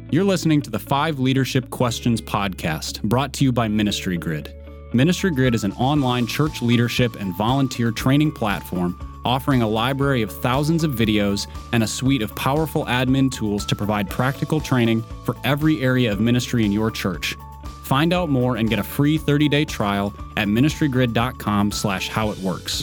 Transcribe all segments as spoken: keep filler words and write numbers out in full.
You're listening to the Five Leadership Questions podcast, brought to you by Ministry Grid. Ministry Grid is an online church leadership and volunteer training platform offering a library of thousands of videos and a suite of powerful admin tools to provide practical training for every area of ministry in your church. Find out more and get a free thirty-day trial at ministrygrid.com slash how it works.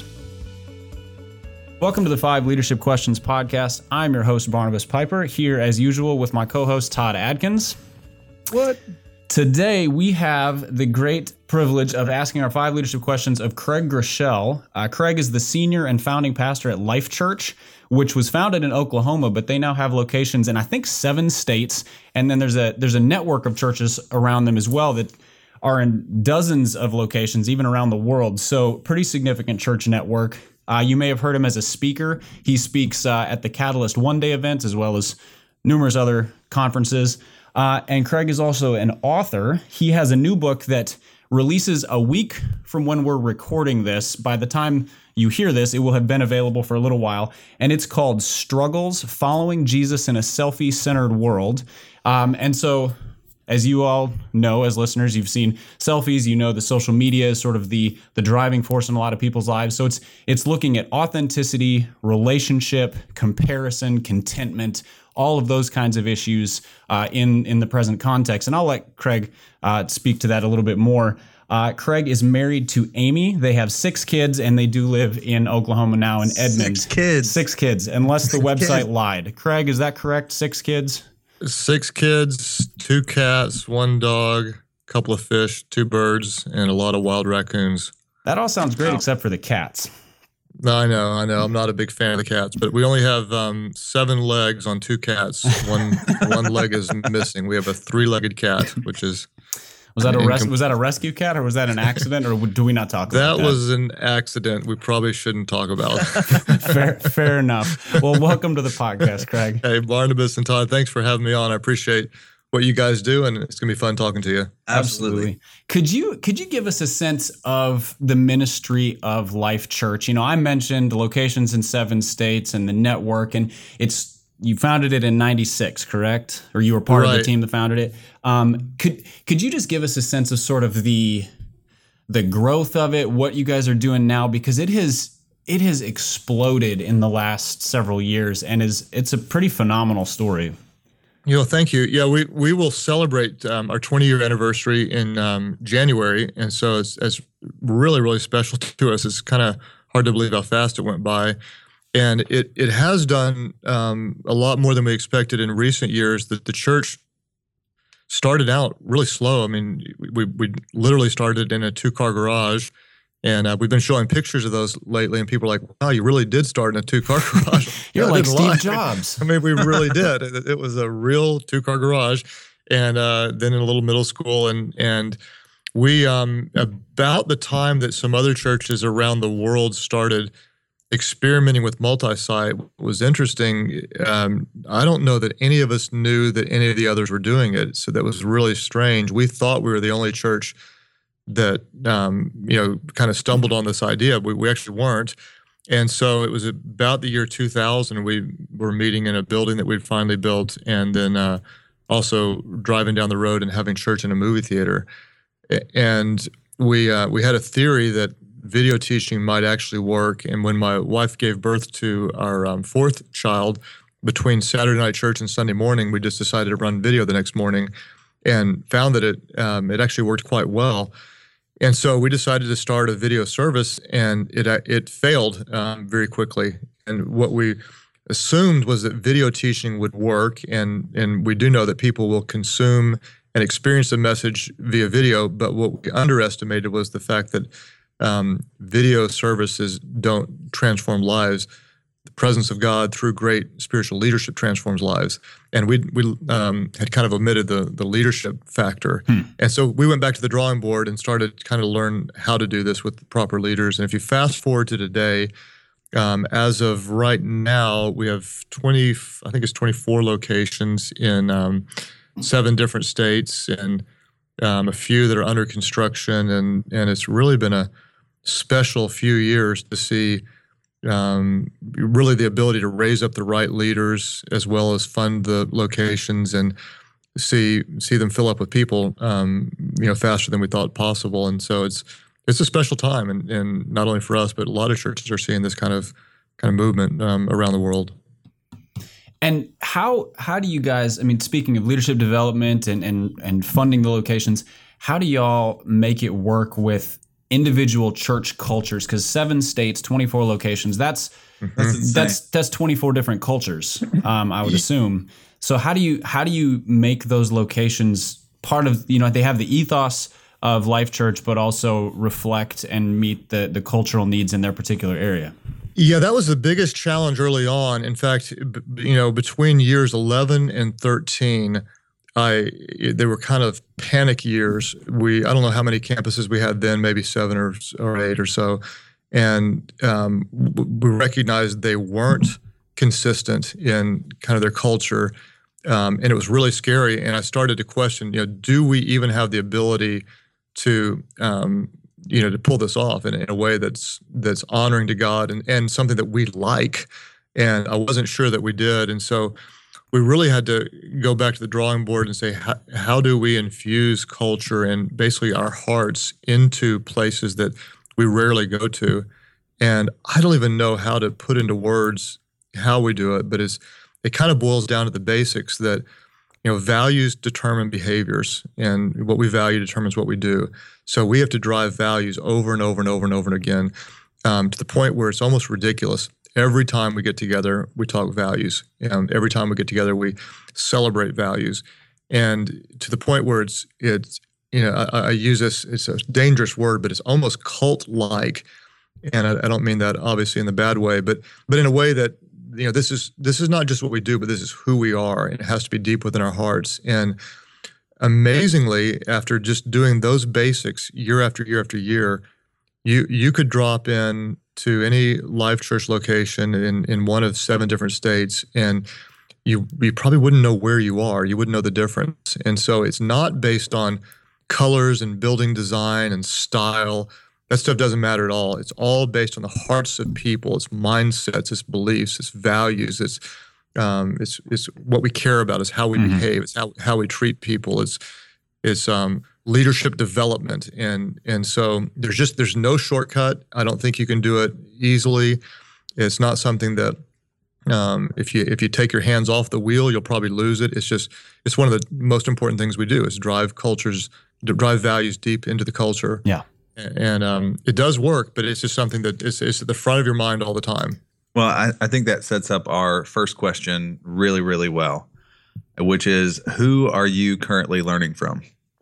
Welcome to the Five Leadership Questions podcast. I'm your host, Barnabas Piper, here as usual with my co-host, Todd Adkins. What? Today, we have the great privilege of asking our five leadership questions of Craig Groeschel. Uh, Craig is the senior and founding pastor at Life Church, which was founded in Oklahoma, but they now have locations in, I think, seven states. And then there's a there's a network of churches around them as well that are in dozens of locations, even around the world. So pretty significant church network. Uh, you may have heard him as a speaker. He speaks uh, at the Catalyst One Day events as well as numerous other conferences. Uh, and Craig is also an author. He has a new book that releases a week from when we're recording this. By the time you hear this, it will have been available for a little while. And it's called Struggles, Following Jesus in a Selfie-Centered World. Um, and so, as you all know, as listeners, you've seen selfies. You know the social media is sort of the, the driving force in a lot of people's lives. So it's it's looking at authenticity, relationship, comparison, contentment, all of those kinds of issues uh, in, in the present context. And I'll let Craig uh, speak to that a little bit more. Uh, Craig is married to Amy. They have six kids, and they do live in Oklahoma now in Edmond. Six kids. Six kids, unless the website kids. lied. Craig, is that correct? Six kids? Six kids, two cats, one dog, a couple of fish, two birds, and a lot of wild raccoons. That all sounds great, except for the cats. No, I know, I know. I'm not a big fan of the cats, but we only have um, seven legs on two cats. One one leg is missing. We have a three-legged cat, which is was that a res- was that a rescue cat, or was that an accident, or do we not talk about that? That was an accident. We probably shouldn't talk about. fair, fair enough. Well, welcome to the podcast, Craig. Hey, Barnabas and Todd, thanks for having me on. I appreciate what you guys do, and it's gonna be fun talking to you. Absolutely. Could you could you give us a sense of the ministry of Life Church? You know, I mentioned locations in seven states and the network, and it's you founded it in ninety-six, correct? Or you were part right. of the team that founded it. Um, could could you just give us a sense of sort of the the growth of it, what you guys are doing now, because it has it has exploded in the last several years, and is it's a pretty phenomenal story. You know, thank you. Yeah, we, we will celebrate um, our twenty-year anniversary in um, January, and so it's, it's really, really special to us. It's kind of hard to believe how fast it went by, and it it has done um, a lot more than we expected in recent years. That the church started out really slow. I mean, we we literally started in a two-car garage. And uh, we've been showing pictures of those lately, and people are like, wow, you really did start in a two-car garage. You're I like Steve lie. Jobs. I mean, we really did. It, it was a real two-car garage. And uh, then in a little middle school. And and we, um, about the time that some other churches around the world started experimenting with multi-site was interesting. Um, I don't know that any of us knew that any of the others were doing it. So that was really strange. We thought we were the only church that, um, you know, kind of stumbled on this idea. We, we actually weren't. And so it was about the year two thousand, we were meeting in a building that we'd finally built, and then uh, also driving down the road and having church in a movie theater. And we uh, we had a theory that video teaching might actually work. And when my wife gave birth to our um, fourth child, between Saturday night church and Sunday morning, we just decided to run video the next morning and found that it um, it actually worked quite well. And so we decided to start a video service, and it it failed um, very quickly. And what we assumed was that video teaching would work, and and we do know that people will consume and experience the message via video. But what we underestimated was the fact that um, video services don't transform lives. The presence of God through great spiritual leadership transforms lives. And we we um, had kind of omitted the the leadership factor. Hmm. And so we went back to the drawing board and started kind of learn how to do this with the proper leaders. And if you fast forward to today, um, as of right now, we have twenty, I think it's twenty-four locations in um, seven different states, and um, a few that are under construction. And and it's really been a special few years to see um, really the ability to raise up the right leaders as well as fund the locations. And see see them fill up with people, um, you know, faster than we thought possible. And so it's it's a special time, and, and not only for us, but a lot of churches are seeing this kind of kind of movement um, around the world. And how how do you guys, I mean, speaking of leadership development and and and funding the locations, how do y'all make it work with individual church cultures? Because seven states, twenty-four locations, that's that's that's, that's twenty-four different cultures, um, I would assume. So how do you how do you make those locations part of, you know, they have the ethos of Life Church, but also reflect and meet the the cultural needs in their particular area? Yeah, that was the biggest challenge early on. In fact, you know, between years eleven and thirteen, I they were kind of panic years. We I don't know how many campuses we had then, maybe seven or or eight or so, and um, we recognized they weren't consistent in kind of their culture, um, and it was really scary. And I started to question, you know, do we even have the ability to um, you know, to pull this off in, in a way that's that's honoring to God and, and something that we like. And I wasn't sure that we did. And so we really had to go back to the drawing board and say, how, how do we infuse culture and basically our hearts into places that we rarely go to? And I don't even know how to put into words how we do it, but it's, it kind of boils down to the basics that, you know, values determine behaviors, and what we value determines what we do. So we have to drive values over and over and over and over and again, um, to the point where it's almost ridiculous. Every time we get together, we talk values. And every time we get together, we celebrate values. And to the point where it's, it's you know, I, I use this, it's a dangerous word, but it's almost cult-like. And I, I don't mean that obviously in the bad way, but but in a way that, you know, this is this is not just what we do, but this is who we are, and it has to be deep within our hearts. And amazingly, after just doing those basics year after year after year, you you could drop in to any Life Church location in, in one of seven different states, and you you probably wouldn't know where you are. You wouldn't know the difference. And so it's not based on colors and building design and style. That stuff doesn't matter at all. It's all based on the hearts of people, its mindsets, its beliefs, its values, its um, it's it's what we care about, is how we mm-hmm. behave, it's how how we treat people, it's it's um, leadership development, and and so there's just there's no shortcut. I don't think you can do it easily. It's not something that um, if you if you take your hands off the wheel, you'll probably lose it. It's just it's one of the most important things we do is drive cultures, drive values deep into the culture. Yeah. And um, it does work, but it's just something that is, is at the front of your mind all the time. Well, I, I think that sets up our first question really, really well, which is, who are you currently learning from?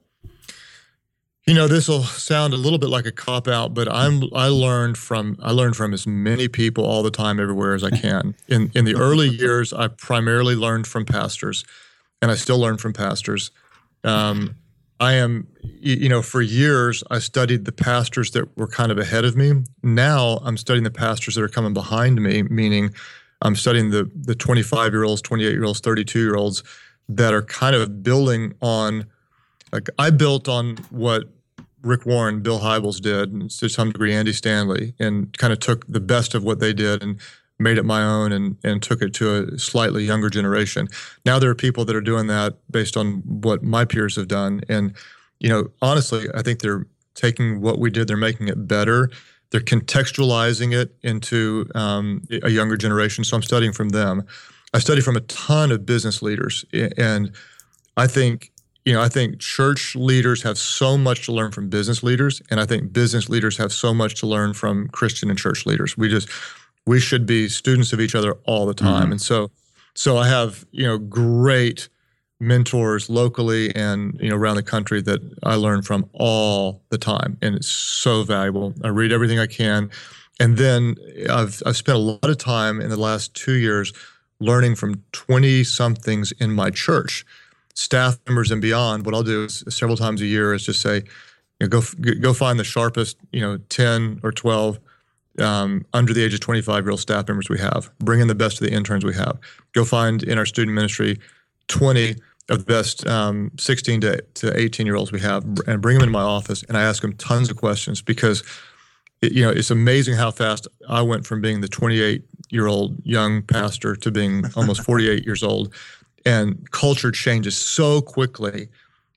You know, this will sound a little bit like a cop-out, but I'm I learned from I learned from as many people all the time, everywhere as I can. In in the early years, I primarily learned from pastors, and I still learn from pastors. Um, I am, you know, for years, I studied the pastors that were kind of ahead of me. Now I'm studying the pastors that are coming behind me, meaning I'm studying the the twenty-five-year-olds, twenty-eight-year-olds, thirty-two-year-olds that are kind of building on, like I built on what Rick Warren, Bill Hybels did, and to some degree Andy Stanley, and kind of took the best of what they did and made it my own, and and took it to a slightly younger generation. Now there are people that are doing that based on what my peers have done. And, you know, honestly, I think they're taking what we did, they're making it better. They're contextualizing it into um, a younger generation. So I'm studying from them. I study from a ton of business leaders. And I think, you know, I think church leaders have so much to learn from business leaders. And I think business leaders have so much to learn from Christian and church leaders. We just, we should be students of each other all the time. Mm-hmm. And so, so I have, you know, great mentors locally and, you know, around the country that I learn from all the time. And it's so valuable. I read everything I can. And then I've, I've spent a lot of time in the last two years learning from twenty somethings in my church, staff members and beyond. What I'll do is several times a year is just say, you know, go, go find the sharpest, you know, ten or twelve Um, under the age of twenty-five-year-old staff members we have. Bring in the best of the interns we have. Go find in our student ministry twenty of the best um, sixteen to eighteen-year-olds we have, and bring them into my office, and I ask them tons of questions, because it, you know, it's amazing how fast I went from being the twenty-eight-year-old young pastor to being almost forty-eight years old. and culture changes so quickly.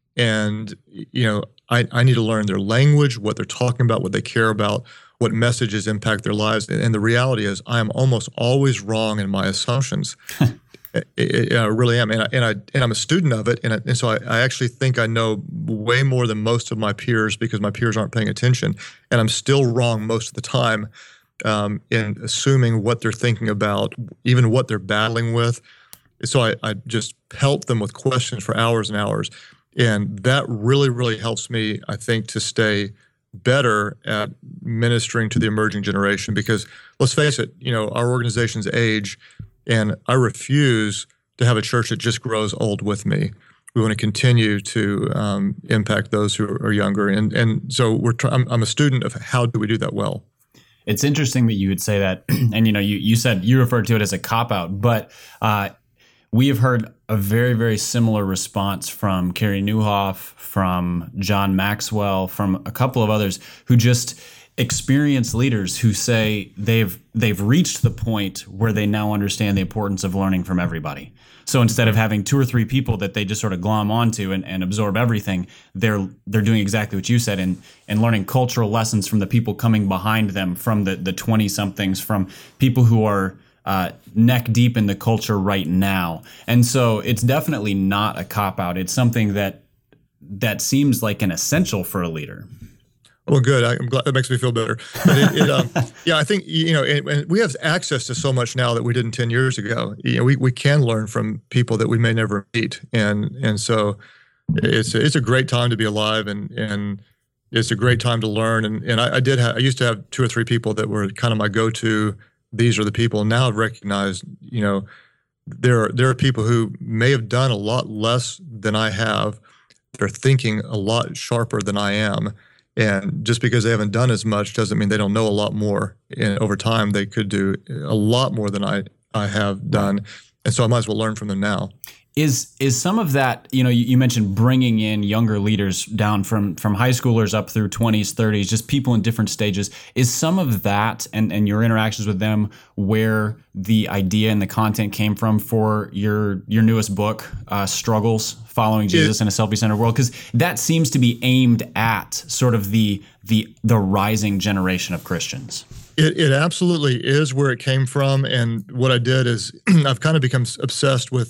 And, you know, I, I need to learn their language, what they're talking about, what they care about, what messages impact their lives. And the reality is I am almost always wrong in my assumptions. I, I, I really am. And, I, and, I, and I'm a student of it. And, I, and so I, I actually think I know way more than most of my peers because my peers aren't paying attention. And I'm still wrong most of the time um, in assuming what they're thinking about, even what they're battling with. So I, I just pelt them with questions for hours and hours. And that really, really helps me, I think, to stay better at ministering to the emerging generation. Because let's face it, you know, our organization's age, and I refuse to have a church that just grows old with me. We want to continue to um, impact those who are younger. And and so we're try- I'm, I'm a student of how do we do that well. It's interesting that you would say that. And, you know, you, you said you referred to it as a cop-out, but uh, we have heard a very, very similar response from Carey Nieuwhof, from John Maxwell, from a couple of others who just experienced leaders who say they've they've reached the point where they now understand the importance of learning from everybody. So instead of having two or three people that they just sort of glom onto and, and absorb everything, they're they're doing exactly what you said and and learning cultural lessons from the people coming behind them, from the the twenty-somethings, from people who are Uh, neck deep in the culture right now. And so it's definitely not a cop-out. It's something that that seems like an essential for a leader. Well, good. I, I'm glad that makes me feel better. But it, it, um, yeah, I think, you know, and, and we have access to so much now that we didn't ten years ago. You know, we, we can learn from people that we may never meet. And and so it's it's a great time to be alive, and and it's a great time to learn. And and I, I did have, I used to have two or three people that were kind of my go-to. These are the people. Now I've recognized, you know, there are, there are people who may have done a lot less than I have. They're thinking a lot sharper than I am. And just because they haven't done as much doesn't mean they don't know a lot more. And over time, they could do a lot more than I, I have done. And so I might as well learn from them now. Is is some of that, you know, you, you mentioned bringing in younger leaders down from from high schoolers up through twenties, thirties, just people in different stages. Is some of that and, and your interactions with them where the idea and the content came from for your your newest book, uh, Struggles, Following Jesus it, in a Selfie-Centered World? Because that seems to be aimed at sort of the the the rising generation of Christians. It, it absolutely is where it came from. And what I did is I've kind of become obsessed with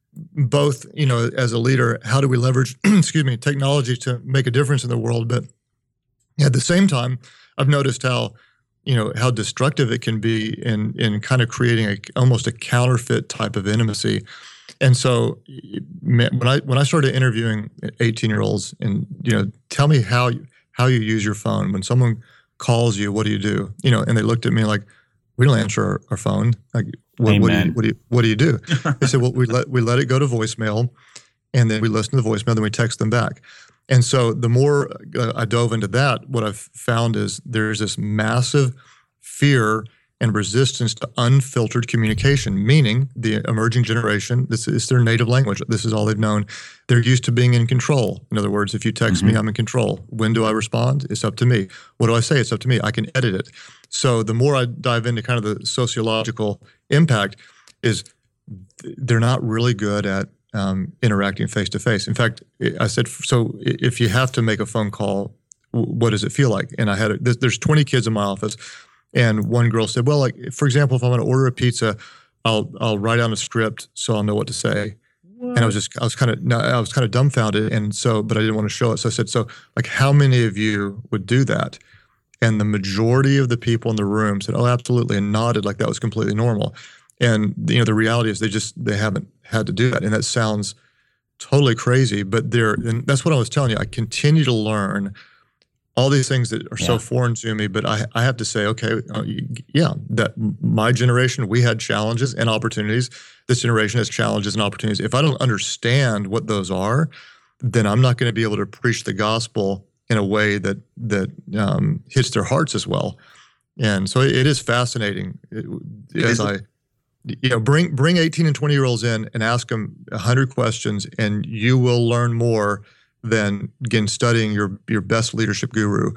both, you know, as a leader, how do we leverage, excuse me, technology to make a difference in the world? But at the same time, I've noticed how, you know, how destructive it can be in in kind of creating a almost a counterfeit type of intimacy. And so when I when I started interviewing eighteen-year-olds and, you know, tell me how you, how you use your phone. When someone calls you, what do you do? You know, and they looked at me like, we don't answer our, our phone. Like, what, what, do you, what do you what do you do? They said, well, we let we let it go to voicemail, and then we listen to the voicemail, then we text them back. And so the more uh, I dove into that, what I've found is there's this massive fear and resistance to unfiltered communication, meaning the emerging generation, this is their native language. This is all they've known. They're used to being in control. In other words, if you text mm-hmm. me, I'm in control. When do I respond? It's up to me. What do I say? It's up to me. I can edit it. So the more I dive into kind of the sociological impact is they're not really good at um, interacting face-to-face. In fact, I said, so if you have to make a phone call, what does it feel like? And I had, a, there's twenty kids in my office. And one girl said, well, like, for example, if I'm going to order a pizza, I'll I'll write down a script so I'll know what to say. What? And I was just, I was kind of, I was kind of dumbfounded. And so, but I didn't want to show it. So I said, so like, how many of you would do that? And the majority of the people in the room said, oh, absolutely, and nodded like that was completely normal. And, you know, the reality is they just, they haven't had to do that. And that sounds totally crazy, but they're, and that's what I was telling you. I continue to learn all these things that are yeah. so foreign to me, but I, I have to say, okay, uh, yeah, that my generation, we had challenges and opportunities. This generation has challenges and opportunities. If I don't understand what those are, then I'm not going to be able to preach the gospel in a way that that um, hits their hearts as well. And so it, it is fascinating it, it as I, you know, bring bring eighteen and twenty year olds in and ask them a hundred questions, and you will learn more than, again, studying your your best leadership guru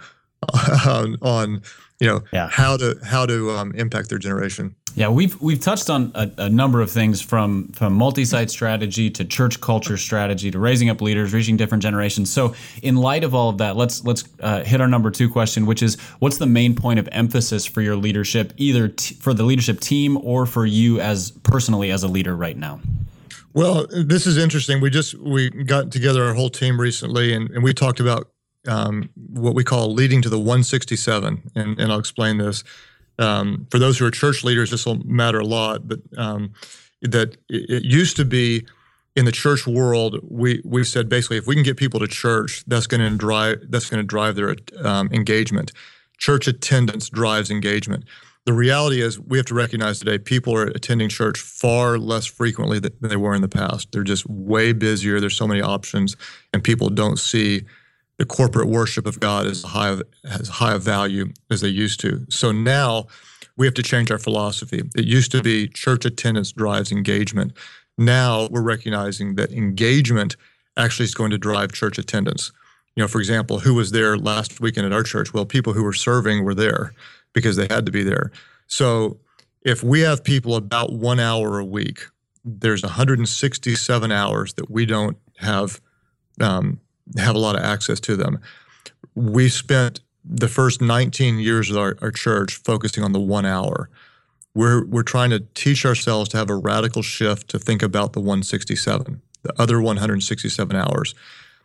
on, on you know Yeah. how to how to um, impact their generation. Yeah, we've we've touched on a, a number of things from from multi-site strategy to church culture strategy to raising up leaders, reaching different generations. So, in light of all of that, let's let's uh, hit our number two question, which is, what's the main point of emphasis for your leadership, either t- for the leadership team or for you as personally as a leader right now? Well, this is interesting. We just we got together our whole team recently, and, and we talked about um, what we call leading to the one sixty-seven, and, and I'll explain this. Um, for those who are church leaders, this will matter a lot, but um, that it, it used to be in the church world, we we said basically if we can get people to church, that's going to drive that's going to drive their um, engagement. Church attendance drives engagement. The reality is we have to recognize today people are attending church far less frequently than they were in the past. They're just way busier. There's so many options, and people don't see the corporate worship of God as high of, as high of value as they used to. So now we have to change our philosophy. It used to be church attendance drives engagement. Now we're recognizing that engagement actually is going to drive church attendance. You know, for example, who was there last weekend at our church? Well, people who were serving were there because they had to be there. So if we have people about one hour a week, there's one hundred sixty-seven hours that we don't have um, have a lot of access to them. We spent the first nineteen years of our, our church focusing on the one hour. We're we're trying to teach ourselves to have a radical shift to think about the one sixty-seven, the other one hundred sixty-seven hours.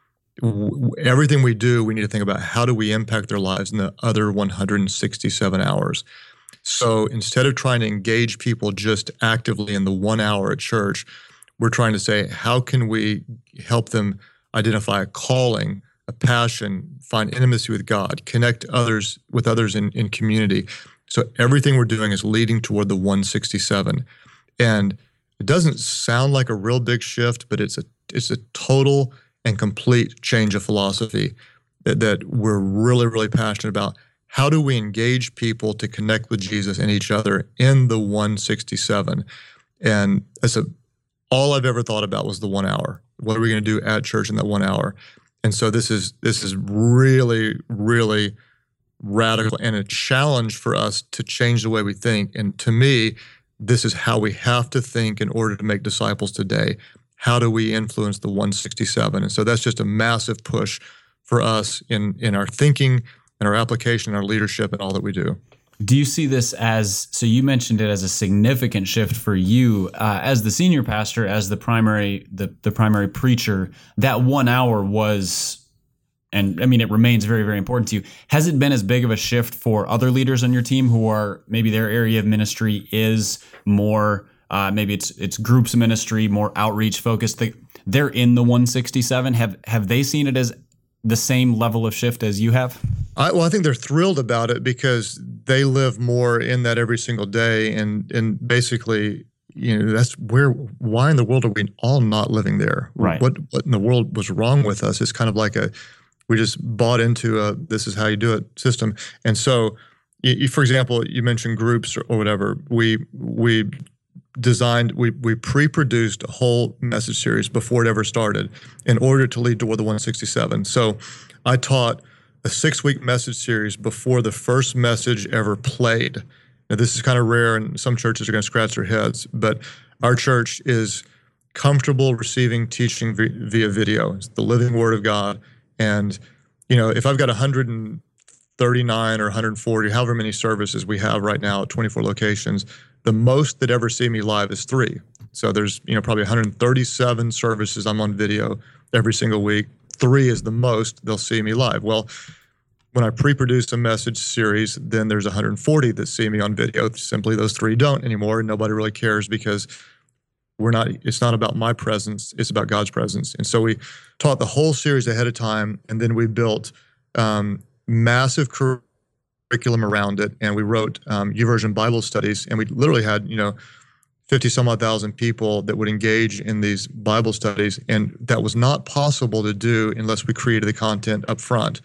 W- everything we do, we need to think about how do we impact their lives in the other one hundred sixty-seven hours. So instead of trying to engage people just actively in the one hour at church, we're trying to say, how can we help them identify a calling, a passion, find intimacy with God, connect others with others in, in community. So everything we're doing is leading toward the one sixty-seven. And it doesn't sound like a real big shift, but it's a it's a total and complete change of philosophy that, that we're really, really passionate about. How do we engage people to connect with Jesus and each other in the one sixty-seven? And that's a all I've ever thought about was the one hour. What are we going to do at church in that one hour? And so this is this is really, really radical and a challenge for us to change the way we think. And to me, this is how we have to think in order to make disciples today. How do we influence the one sixty-seven? And so that's just a massive push for us in, in our thinking and our application, our leadership, and all that we do. Do you see this as, so you mentioned it as a significant shift for you uh, as the senior pastor, as the primary, the, the primary preacher, that one hour was, and I mean, it remains very, very important to you. Has it been as big of a shift for other leaders on your team who are, maybe their area of ministry is more, uh, maybe it's it's groups ministry, more outreach focused? They, they're in the one sixty-seven. Have have they seen it as the same level of shift as you have? I, well, I think they're thrilled about it because they live more in that every single day, and and basically, you know, that's where. Why in the world are we all not living there? Right. What what in the world was wrong with us? It's kind of like a we just bought into a this is how you do it system, and so, you, you, for example, you mentioned groups or, or whatever. We we designed we we pre-produced a whole message series before it ever started in order to lead toward the one sixty-seven. So, I taught a six-week message series before the first message ever played. Now, this is kind of rare, and some churches are going to scratch their heads, but our church is comfortable receiving teaching via video. It's the living Word of God. And, you know, if I've got one hundred thirty-nine or one hundred forty, however many services we have right now at twenty-four locations, the most that ever see me live is three. So there's, you know, probably one hundred thirty-seven services I'm on video every single week. Three is the most they'll see me live. Well, when I pre-produce a message series, then there's one hundred forty that see me on video. Simply those three don't anymore. Nobody really cares because we're not, it's not about my presence, it's about God's presence. And so we taught the whole series ahead of time, and then we built um, massive curriculum around it, and we wrote um, YouVersion Bible studies, and we literally had, you know, fifty some odd thousand people that would engage in these Bible studies, and that was not possible to do unless we created the content up front.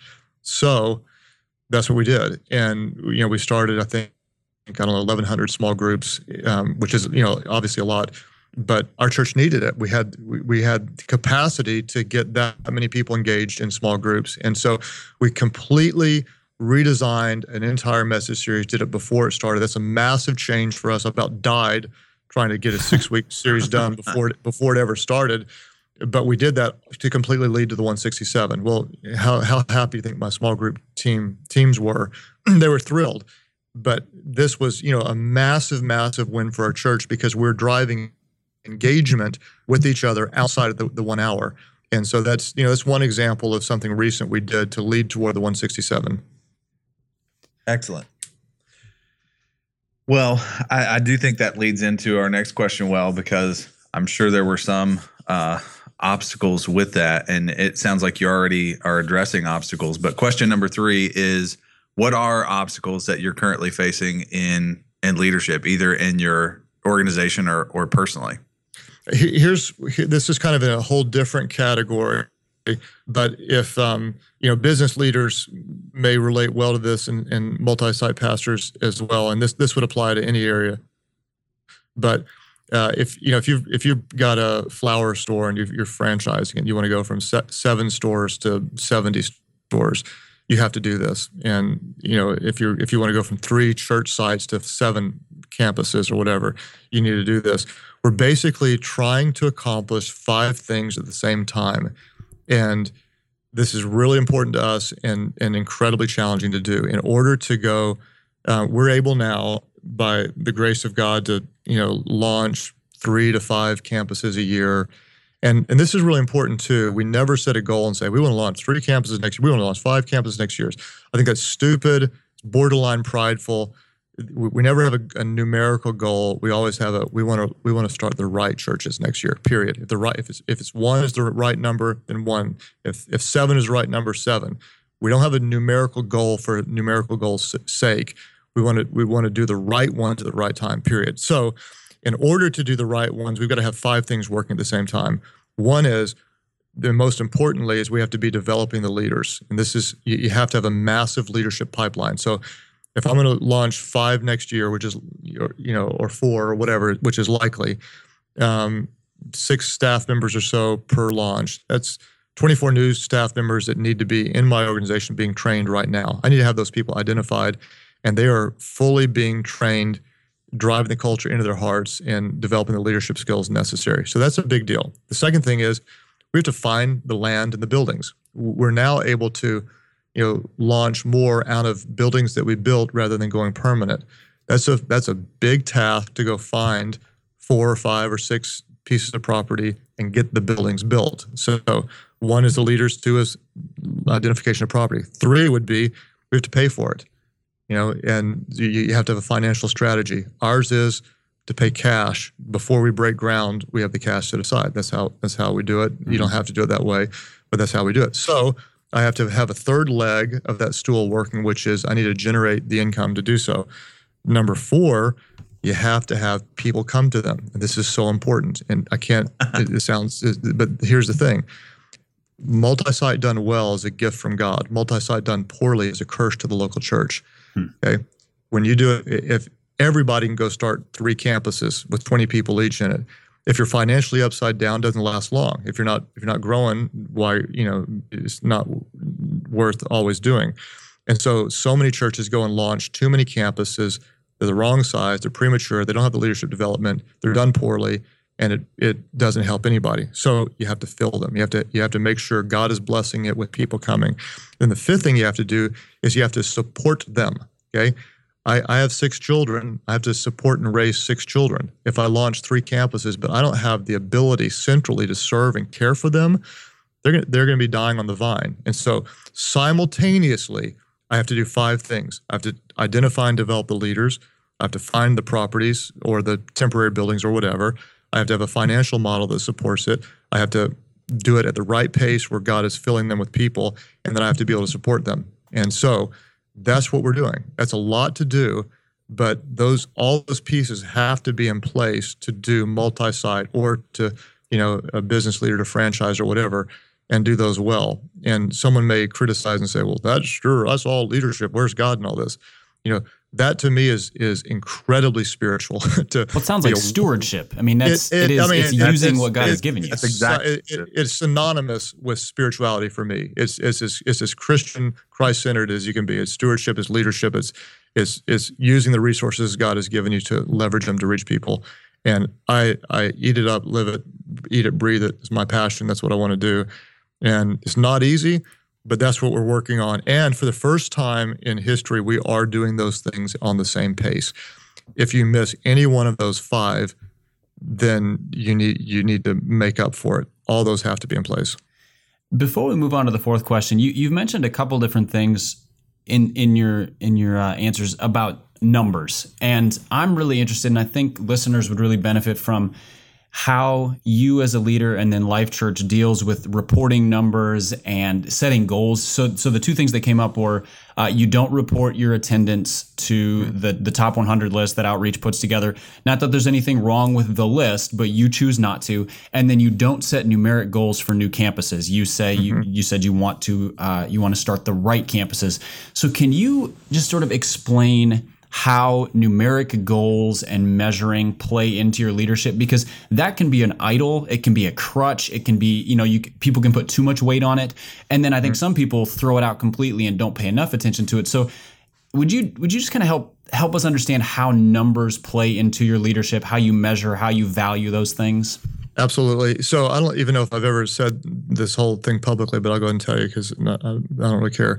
So that's what we did. And, you know, we started, I think, I don't know, eleven hundred small groups, um, which is, you know, obviously a lot, but our church needed it. We had, we, we had capacity to get that many people engaged in small groups. And so we completely redesigned an entire message series, did it before it started. That's a massive change for us. I about died trying to get a six-week series done before it, before it ever started. But we did that to completely lead to the one sixty-seven. Well, how how happy do you think my small group team teams were? They were thrilled. But this was, you know, a massive, massive win for our church because we're driving engagement with each other outside of the, the one hour. And so that's, you know, that's one example of something recent we did to lead toward the one sixty-seven. Excellent. Well, I, I do think that leads into our next question well, because I'm sure there were some uh, obstacles with that. And it sounds like you already are addressing obstacles. But question number three is, what are obstacles that you're currently facing in, in leadership, either in your organization or, or personally? Here's this is kind of in a whole different category, but if um, you know, business leaders may relate well to this, and, and multi-site pastors as well, and this this would apply to any area. But uh, if you know if you if you've got a flower store and you're, you're franchising and you want to go from se- seven stores to seventy stores, you have to do this. And you know if you're if you want to go from three church sites to seven campuses or whatever, you need to do this. We're basically trying to accomplish five things at the same time. And this is really important to us and, and incredibly challenging to do. In order to go, uh, we're able now, by the grace of God, to you know launch three to five campuses a year. And, and this is really important too. We never set a goal and say, we want to launch three campuses next year. We want to launch five campuses next year. I think that's stupid, it's borderline prideful. We, we never have a, a numerical goal. We always have a, we want to, we want to start the right churches next year, period. If the right, if it's, if it's one is the right number, then one. If, if seven is the right number, seven. We don't have a numerical goal for numerical goal's sake. We want to, we want to do the right ones at the right time, period. So in order to do the right ones, we've got to have five things working at the same time. One is, the most importantly, is we have to be developing the leaders. And this is, you, you have to have a massive leadership pipeline. So if I'm going to launch five next year, which is, you know, or four or whatever, which is likely, um, six staff members or so per launch, that's twenty-four new staff members that need to be in my organization being trained right now. I need to have those people identified, and they are fully being trained, driving the culture into their hearts and developing the leadership skills necessary. So that's a big deal. The second thing is we have to find the land and the buildings. We're now able to, you know, launch more out of buildings that we built rather than going permanent. That's a that's a big task to go find four or five or six pieces of property and get the buildings built. So one is the leaders, two is identification of property. Three would be we have to pay for it. You know, and you, you have to have a financial strategy. Ours is to pay cash before we break ground. We have the cash set aside. That's how that's how we do it. Mm-hmm. You don't have to do it that way, but that's how we do it. So I have to have a third leg of that stool working, which is I need to generate the income to do so. Number four, you have to have people come to them. And this is so important. And I can't, it, it sounds, but here's the thing. Multi-site done well is a gift from God. Multi-site done poorly is a curse to the local church. Hmm. Okay. When you do it, if everybody can go start three campuses with twenty people each in it, if you're financially upside down, it doesn't last long. If you're not, if you're not growing, why, you know, it's not worth always doing. And so, so many churches go and launch too many campuses. They're the wrong size. They're premature. They don't have the leadership development. They're done poorly, and it it doesn't help anybody. So you have to fill them. You have to you have to make sure God is blessing it with people coming. Then the fifth thing you have to do is you have to support them. Okay. I, I have six children. I have to support and raise six children. If I launch three campuses, but I don't have the ability centrally to serve and care for them, they're gonna, they're going to be dying on the vine. And so simultaneously, I have to do five things. I have to identify and develop the leaders. I have to find the properties or the temporary buildings or whatever. I have to have a financial model that supports it. I have to do it at the right pace where God is filling them with people, and then I have to be able to support them. And so that's what we're doing. That's a lot to do, but those all those pieces have to be in place to do multi-site or to, you know, a business leader to franchise or whatever, and do those well. And someone may criticize and say, well, that's sure, that's all leadership. Where's God in all this? You know, that to me is is incredibly spiritual. to, well, it sounds like know, stewardship. I mean, that's it, it, it is. I mean, it's it, using it's, what God it, has given you. That's exactly. It, it, it's synonymous with spirituality for me. It's it's as, it's as Christian, Christ-centered as you can be. It's stewardship, it's leadership, it's it's it's using the resources God has given you to leverage them to reach people. And I I eat it up, live it, eat it, breathe it. It's my passion. That's what I want to do. And it's not easy, but that's what we're working on. And for the first time in history, we are doing those things on the same pace. If you miss any one of those five, then you need you need to make up for it. All those have to be in place. Before we move on to the fourth question, you you've mentioned a couple different things in in your in your uh, answers about numbers, and I'm really interested, and I think listeners would really benefit from how you as a leader and then Life Church deals with reporting numbers and setting goals. So, so the two things that came up were uh, you don't report your attendance to the the top one hundred list that Outreach puts together. Not that there's anything wrong with the list, but you choose not to. And then you don't set numeric goals for new campuses. You say mm-hmm. you you said you want to uh, you want to start the right campuses. So can you just sort of explain how numeric goals and measuring play into your leadership? Because that can be an idol, it can be a crutch, it can be, you know, you people can put too much weight on it, and then I think mm-hmm. some people throw it out completely and don't pay enough attention to it. So would you would you just kind of help help us understand how numbers play into your leadership, how you measure, how you value those things? Absolutely. So I don't even know if I've ever said this whole thing publicly, but I'll go ahead and tell you because I don't really care.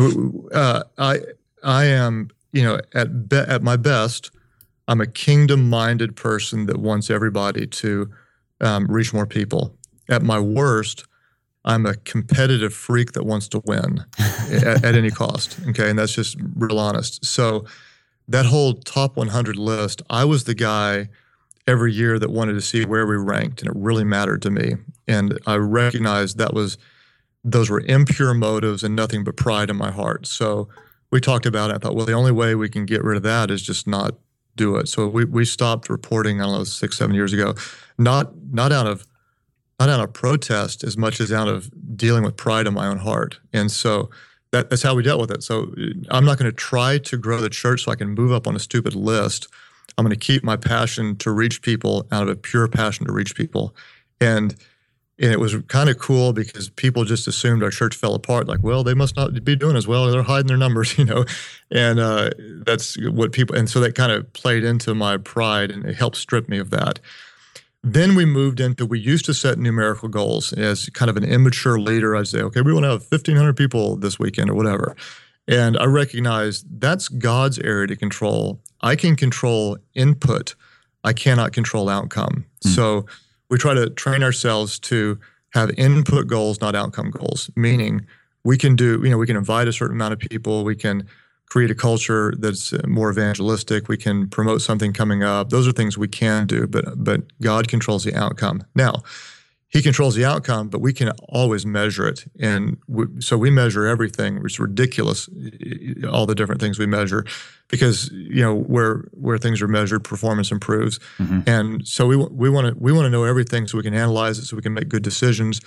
Uh, I I am. You know, at be, at my best, I'm a kingdom-minded person that wants everybody to um, reach more people. At my worst, I'm a competitive freak that wants to win at, at any cost. Okay, and that's just real honest. So that whole top one hundred list, I was the guy every year that wanted to see where we ranked, and it really mattered to me. And I recognized that was those were impure motives and nothing but pride in my heart. So we talked about it. I thought, well, the only way we can get rid of that is just not do it. So we we stopped reporting, I don't know, six, seven years ago, not not out of not out of protest as much as out of dealing with pride in my own heart. And so that, that's how we dealt with it. So I'm not going to try to grow the church so I can move up on a stupid list. I'm going to keep my passion to reach people out of a pure passion to reach people. And And it was kind of cool because people just assumed our church fell apart. Like, well, they must not be doing as well. They're hiding their numbers, you know. And uh, that's what people. And so that kind of played into my pride, and it helped strip me of that. Then we moved into. We used to set numerical goals as kind of an immature leader. I'd say, okay, we want to have fifteen hundred people this weekend or whatever. And I recognized that's God's area to control. I can control input. I cannot control outcome. Mm. So we try to train ourselves to have input goals, not outcome goals, meaning we can do, you know, we can invite a certain amount of people. We can create a culture that's more evangelistic. We can promote something coming up. Those are things we can do, but but God controls the outcome. Now, He controls the outcome, but we can always measure it. And we, so we measure everything. It's ridiculous, all the different things we measure, because, you know, where where things are measured, performance improves. Mm-hmm. And so we we want to we want to know everything so we can analyze it, so we can make good decisions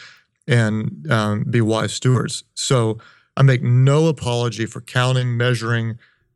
and um, be wise stewards. So I make no apology for counting, measuring,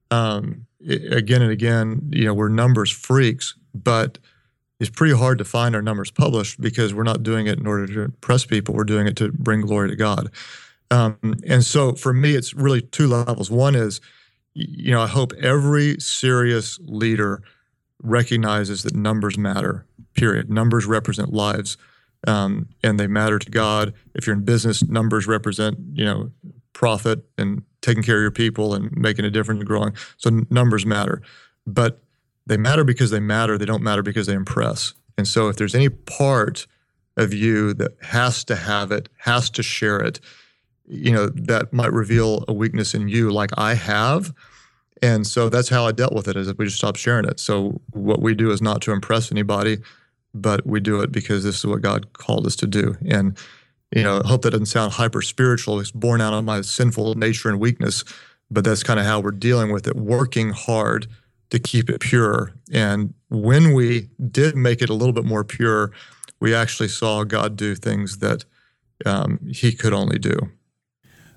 um, again and again. You know, we're numbers freaks, but it's pretty hard to find our numbers published because we're not doing it in order to impress people. We're doing it to bring glory to God. Um, and so for me, it's really two levels. One is, you know, I hope every serious leader recognizes that numbers matter, period. Numbers represent lives, um, and they matter to God. If you're in business, numbers represent, you know, profit and taking care of your people and making a difference and growing. So n- numbers matter. But they matter because they matter. They don't matter because they impress. And so if there's any part of you that has to have it, has to share it, you know, that might reveal a weakness in you like I have. And so that's how I dealt with it, is that we just stopped sharing it. So what we do is not to impress anybody, but we do it because this is what God called us to do. And, you know, I hope that doesn't sound hyper spiritual. It's born out of my sinful nature and weakness, but that's kind of how we're dealing with it, working hard to keep it pure. And when we did make it a little bit more pure, we actually saw God do things that um, He could only do.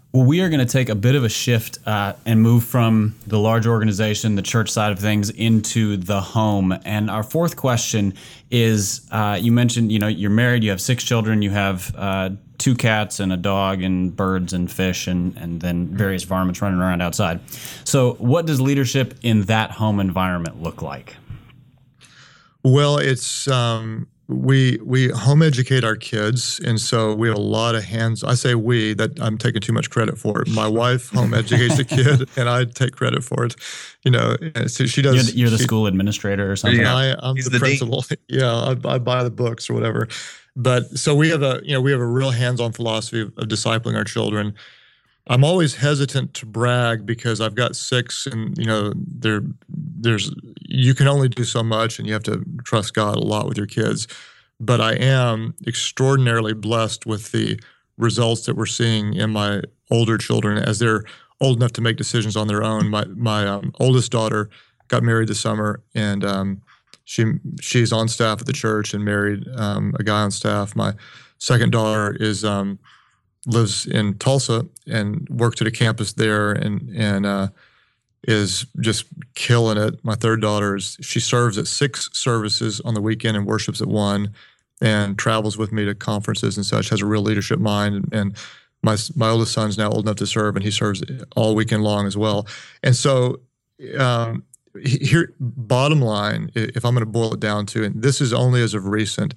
Well, we are going to take a bit of a shift uh, and move from the large organization, the church side of things, into the home. And our fourth question is, uh, you mentioned, you know, you're married, you have six children, you have uh, two cats and a dog and birds and fish and, and then various varmints running around outside. So what does leadership in that home environment look like? Well, it's... Um We we home educate our kids, and so we have a lot of hands. I say we, that I'm taking too much credit for it. My wife home educates the kid, and I take credit for it. You know, so she does. You're the, you're the she, school administrator or something. Yeah, I, I'm He's the, the principal. Yeah, I, I buy the books or whatever. But so we have a you know we have a real hands-on philosophy of, of discipling our children. I'm always hesitant to brag because I've got six, and you know there there's you can only do so much, and you have to trust God a lot with your kids. But I am extraordinarily blessed with the results that we're seeing in my older children as they're old enough to make decisions on their own. My my um, oldest daughter got married this summer, and um, she she's on staff at the church and married um, a guy on staff. My second daughter is um, lives in Tulsa and works at a campus there, and and uh, is just killing it. My third daughter is she serves at six services on the weekend and worships at one, and travels with me to conferences and such. Has a real leadership mind, and, and my my oldest son's now old enough to serve, and he serves all weekend long as well. And so, um, here, bottom line, if I'm going to boil it down to, and this is only as of recent.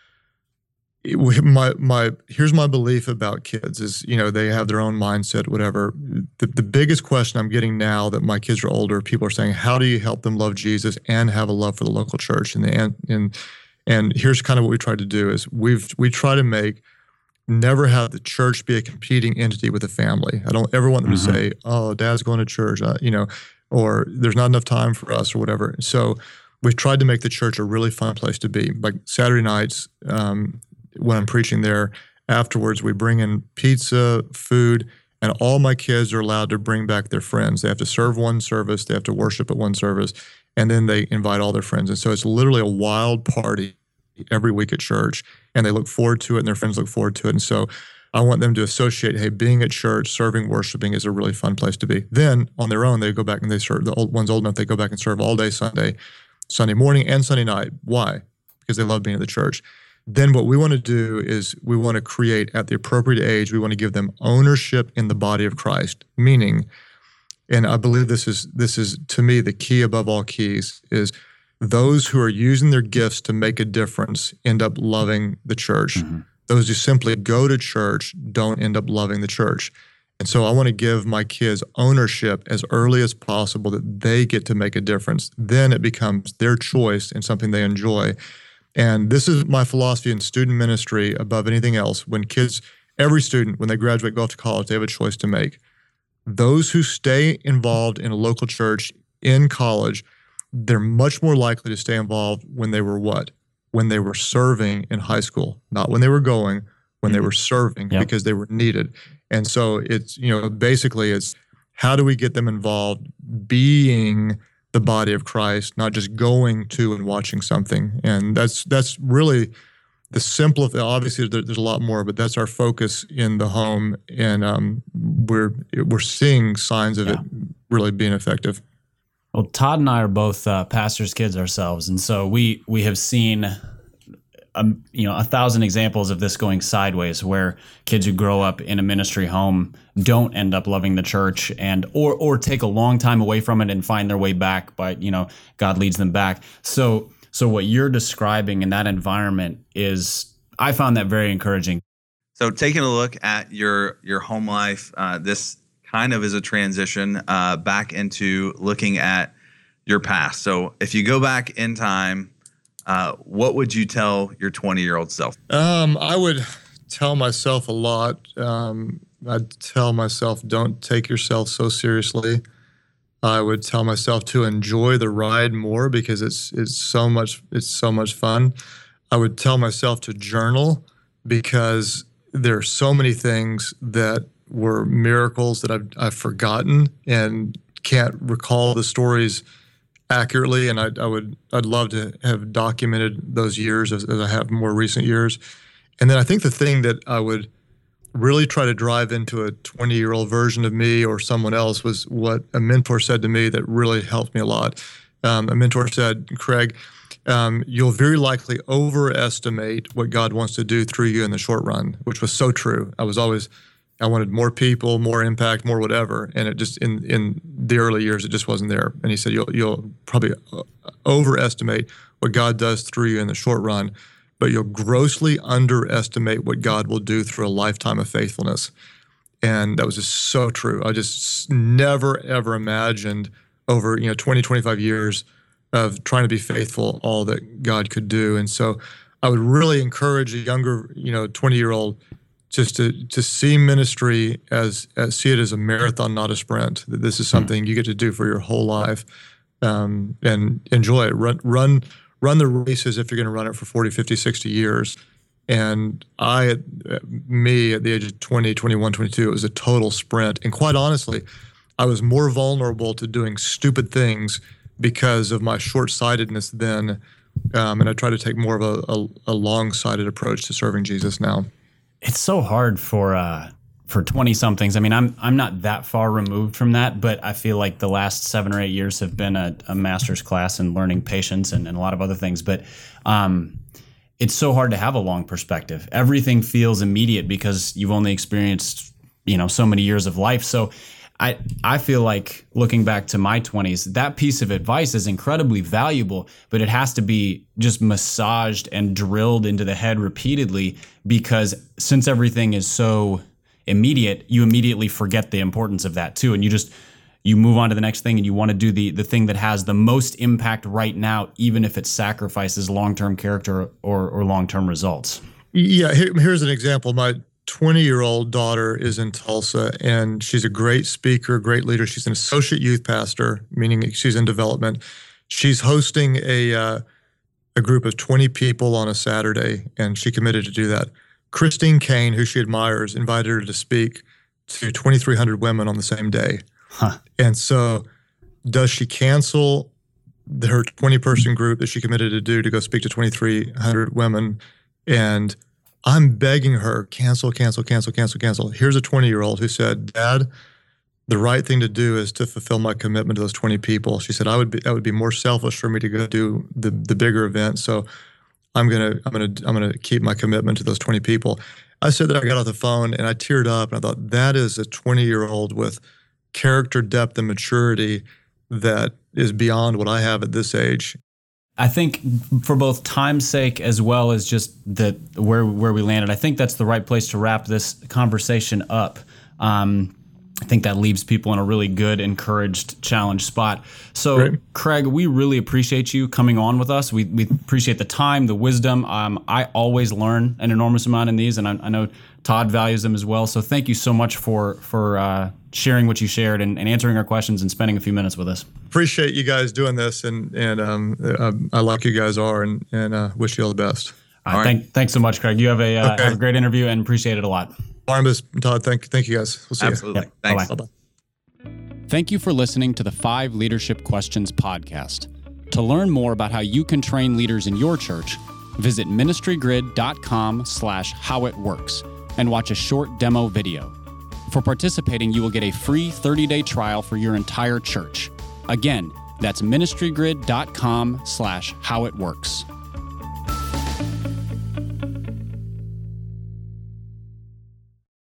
My my here's my belief about kids is, you know, they have their own mindset, whatever. The, the biggest question I'm getting now that my kids are older, people are saying, how do you help them love Jesus and have a love for the local church? And the, and and and here's kind of what we try to do is we've we try to make never have the church be a competing entity with the family. I don't ever want them mm-hmm. to say, oh, dad's going to church, uh, you know, or there's not enough time for us or whatever. So we've tried to make the church a really fun place to be. Like Saturday nights, um, when I'm preaching there, afterwards we bring in pizza, food, and all my kids are allowed to bring back their friends. They have to serve one service, they have to worship at one service, and then they invite all their friends. And so it's literally a wild party every week at church, and they look forward to it, and their friends look forward to it. And so I want them to associate, hey, being at church, serving, worshiping is a really fun place to be. Then on their own, they go back and they serve. The old ones old enough, they go back and serve all day Sunday, Sunday morning and Sunday night. Why? Because they love being at the church. Then what we want to do is we want to create at the appropriate age, we want to give them ownership in the body of Christ, meaning, and I believe this is this is to me the key above all keys, is those who are using their gifts to make a difference end up loving the church. Mm-hmm. Those who simply go to church don't end up loving the church. And so I want to give my kids ownership as early as possible that they get to make a difference. Then it becomes their choice and something they enjoy. And this is my philosophy in student ministry above anything else. When kids, every student, when they graduate, go off to college, they have a choice to make. Those who stay involved in a local church in college, they're much more likely to stay involved when they were what? When they were serving in high school, not when they were going, when mm-hmm. they were serving yep. because they were needed. And so it's, you know, basically it's how do we get them involved being the body of Christ, not just going to and watching something. And that's that's really the simple, obviously there, there's a lot more, but that's our focus in the home. And um, we're we're seeing signs of yeah. it really being effective. Well, Todd and I are both uh, pastors' kids ourselves. And so we we have seen Um, you know, a thousand examples of this going sideways, where kids who grow up in a ministry home don't end up loving the church, and or or take a long time away from it and find their way back, but you know, God leads them back. So so what you're describing in that environment is, I found that very encouraging. So taking a look at your your home life, uh, this kind of is a transition uh, back into looking at your past. So if you go back in time, Uh, what would you tell your twenty-year-old self? Um, I would tell myself a lot. Um, I'd tell myself, don't take yourself so seriously. I would tell myself to enjoy the ride more because it's it's so much it's so much fun. I would tell myself to journal because there are so many things that were miracles that I've I've forgotten and can't recall the stories accurately, and I, I would, I'd love to have documented those years as, as I have more recent years. And then I think the thing that I would really try to drive into a twenty-year-old version of me or someone else was what a mentor said to me that really helped me a lot. Um, a mentor said, Craig, um, you'll very likely overestimate what God wants to do through you in the short run, which was so true. I was always, I wanted more people, more impact, more whatever. And it just, in, in the early years, it just wasn't there. And he said, you'll, you'll probably overestimate what God does through you in the short run, but you'll grossly underestimate what God will do through a lifetime of faithfulness. And that was just so true. I just never, ever imagined over, you know, twenty, twenty-five years of trying to be faithful, all that God could do. And so I would really encourage a younger, you know, twenty-year-old just to to see ministry as, as see it as a marathon, not a sprint. That this is something you get to do for your whole life, um, and enjoy it. Run, run, run the race as if you're going to run it for forty, fifty, sixty years. And I, me at the age of twenty, twenty-one, twenty-two, it was a total sprint. And quite honestly, I was more vulnerable to doing stupid things because of my short-sightedness then. Um, and I try to take more of a, a, a long-sighted approach to serving Jesus now. It's so hard for uh, for twenty-somethings. I mean, I'm I'm not that far removed from that, but I feel like the last seven or eight years have been a, a master's class in learning patience and, and a lot of other things. But um, it's so hard to have a long perspective. Everything feels immediate because you've only experienced, you know, so many years of life. So I I feel like looking back to my twenties, that piece of advice is incredibly valuable, but it has to be just massaged and drilled into the head repeatedly, because since everything is so immediate, you immediately forget the importance of that too. And you just, you move on to the next thing and you want to do the the thing that has the most impact right now, even if it sacrifices long-term character or, or long-term results. Yeah, here, here's an example. My twenty-year-old daughter is in Tulsa, and she's a great speaker, great leader. She's an associate youth pastor, meaning she's in development. She's hosting a uh, a group of twenty people on a Saturday, and she committed to do that. Christine Kane, who she admires, invited her to speak to twenty-three hundred women on the same day. Huh. And so does she cancel the, her twenty-person group that she committed to do to go speak to twenty-three hundred women? And I'm begging her, cancel, cancel, cancel, cancel, cancel. Here's a twenty-year-old who said, Dad, the right thing to do is to fulfill my commitment to those twenty people. She said, I would be, that would be more selfish for me to go do the, the bigger event. So I'm gonna, I'm gonna, I'm gonna keep my commitment to those twenty people. I said that I got off the phone and I teared up, and I thought, that is a twenty-year-old with character depth and maturity that is beyond what I have at this age. I think for both time's sake as well as just the where where we landed, I think that's the right place to wrap this conversation up. Um, I think that leaves people in a really good, encouraged, challenged spot. So, Great. Craig, we really appreciate you coming on with us. We we appreciate the time, the wisdom. Um, I always learn an enormous amount in these, and I, I know Todd values them as well. So thank you so much for for uh, sharing what you shared and, and answering our questions and spending a few minutes with us. Appreciate you guys doing this, and and um, uh, I like you guys are, and and uh, wish you all the best. All right, all right. Thank, thanks so much, Craig. You have a, uh, Okay. have a great interview and appreciate it a lot. Barnabas, Todd, thank thank you guys. We'll see Absolutely. you. Yep. Thanks. Bye-bye. Bye-bye. Thank you for listening to the Five Leadership Questions podcast. To learn more about how you can train leaders in your church, visit ministrygrid.com slash how it works and watch a short demo video. For participating, you will get a free thirty-day trial for your entire church. Again, that's ministrygrid.com slash how it works.